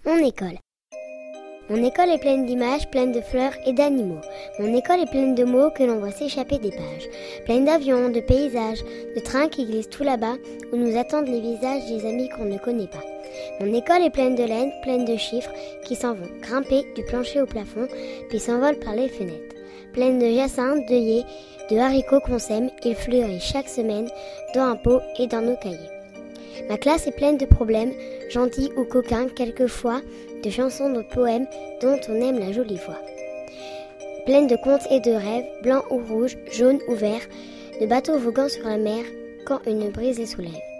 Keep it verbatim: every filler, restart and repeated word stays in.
Mon école. Mon école est pleine d'images, pleine de fleurs et d'animaux. Mon école est pleine de mots que l'on voit s'échapper des pages. Pleine d'avions, de paysages, de trains qui glissent tout là-bas, où nous attendent les visages des amis qu'on ne connaît pas. Mon école est pleine de laine, pleine de chiffres qui s'en vont grimper du plancher au plafond, puis s'envolent par les fenêtres. Pleine de jacinthes, d'œillets, de haricots qu'on sème, ils fleurissent chaque semaine dans un pot et dans nos cahiers. Ma classe est pleine de problèmes, gentils ou coquins quelquefois, de chansons, de poèmes dont on aime la jolie voix. Pleine de contes et de rêves, blancs ou rouges, jaunes ou verts, de bateaux voguant sur la mer quand une brise les soulève.